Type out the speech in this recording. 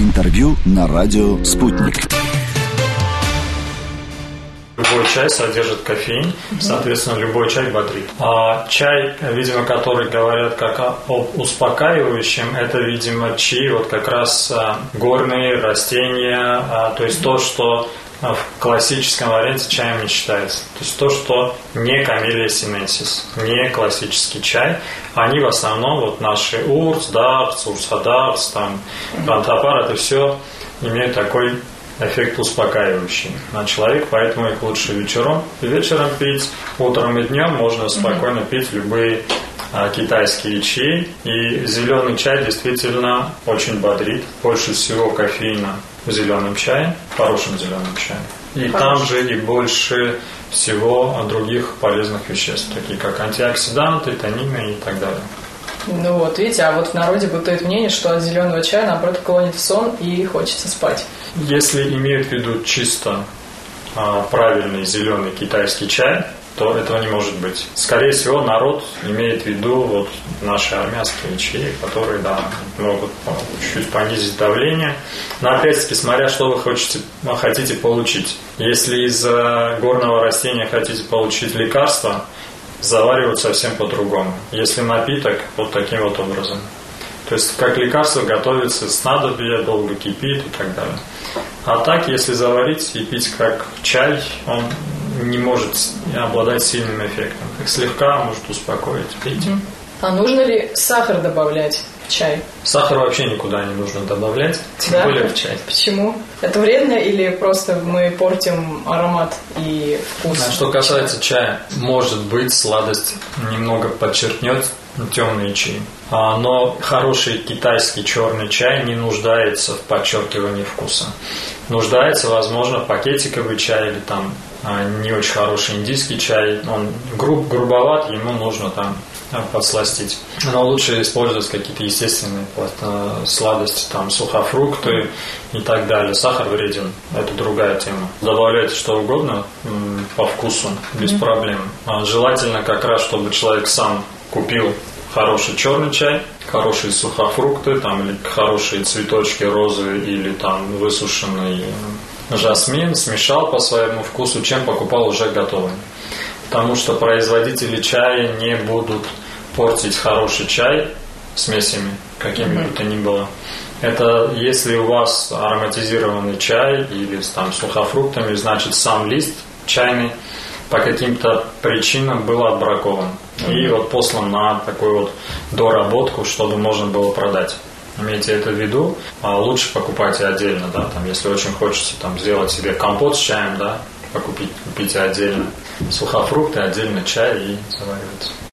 Интервью на радио «Спутник». Любой чай содержит кофеин, соответственно, любой чай бодрит. А чай, видимо, который говорят как об успокаивающем, это, видимо, чаи, вот как раз горные растения, то есть то, что в классическом варианте чаем не считается. То есть то, что не камелия синенсис, не классический чай. Они в основном, вот наши урц, дапс, урсадапс, там, рантапар, это все имеют такой эффект успокаивающий на человека, поэтому их лучше вечером пить, утром и днем можно спокойно пить любые китайские чаи. И зеленый чай действительно очень бодрит. Больше всего кофеина в зеленом чае, в хорошем зеленом чае. И там же и больше всего других полезных веществ, такие как антиоксиданты, танины и так далее. Ну вот, видите, а вот в народе бытует мнение, что от зеленого чая, наоборот, клонит в сон и хочется спать. Если имеют в виду чисто правильный зеленый китайский чай, то этого не может быть. Скорее всего, народ имеет в виду вот наши армянские чаи, которые, да, могут чуть понизить давление. Но опять-таки, смотря что вы хотите получить. Если из горного растения хотите получить лекарство, заваривают совсем по-другому. Если напиток, вот таким вот образом. То есть, как лекарство готовится снадобье, долго кипит и так далее. А так, если заварить и пить как чай, он не может обладать сильным эффектом. Как слегка может успокоить, пить. А нужно ли сахар добавлять в чай? Сахар вообще никуда не нужно добавлять, тем более в чай. Почему? Это вредно или просто мы портим аромат и вкус? Что касается чая, может быть, сладость немного подчеркнет темные чаи. Но хороший китайский черный чай не нуждается в подчеркивании вкуса. Нуждается, возможно, пакетиковый чай или там не очень хороший индийский чай. Он грубоват, ему нужно там подсластить. Но лучше использовать какие-то естественные сладости, там сухофрукты и так далее. Сахар вреден, это другая тема. Добавляйте что угодно по вкусу, без проблем. Желательно как раз, чтобы человек сам купил хороший черный чай, хорошие сухофрукты, там, или хорошие цветочки розы, или там высушенный жасмин, смешал по своему вкусу, чем покупал уже готовый. Потому что производители чая не будут портить хороший чай смесями, какими бы то ни было. Это если у вас ароматизированный чай или там сухофруктами, значит сам лист чайный по каким-то причинам был отбракован. И вот послан на такую вот доработку, чтобы можно было продать. Имейте это в виду. Лучше покупайте отдельно, да, там, если очень хочется там, сделать себе компот с чаем, да, купите отдельно сухофрукты, отдельно чай и заваривайте.